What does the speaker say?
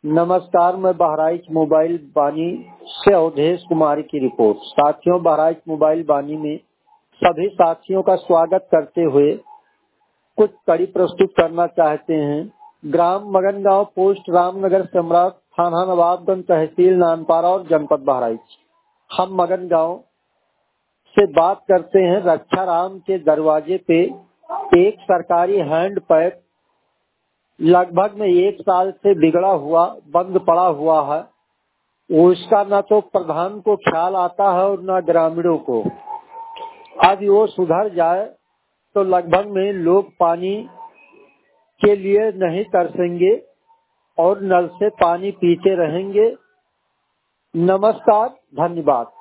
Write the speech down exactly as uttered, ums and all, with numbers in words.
नमस्कार, मैं बहराइच मोबाइल बानी से अवधेश कुमारी की रिपोर्ट। साथियों, बहराइच मोबाइल बानी में सभी साथियों का स्वागत करते हुए कुछ कड़ी प्रस्तुत करना चाहते हैं। ग्राम मगनगांव, पोस्ट रामनगर, सम्राट, थाना नवाबगंज, तहसील नानपारा और जनपद बहराइच। हम मगनगांव से बात करते हैं। रक्षाराम के दरवाजे पे एक सरकारी हैंड पैप लगभग में एक साल से बिगड़ा हुआ बंद पड़ा हुआ है। उसका न तो प्रधान को ख्याल आता है और न ग्रामीणों को। अब वो सुधर जाए तो लगभग में लोग पानी के लिए नहीं तरसेंगे और नल से पानी पीते रहेंगे। नमस्कार, धन्यवाद।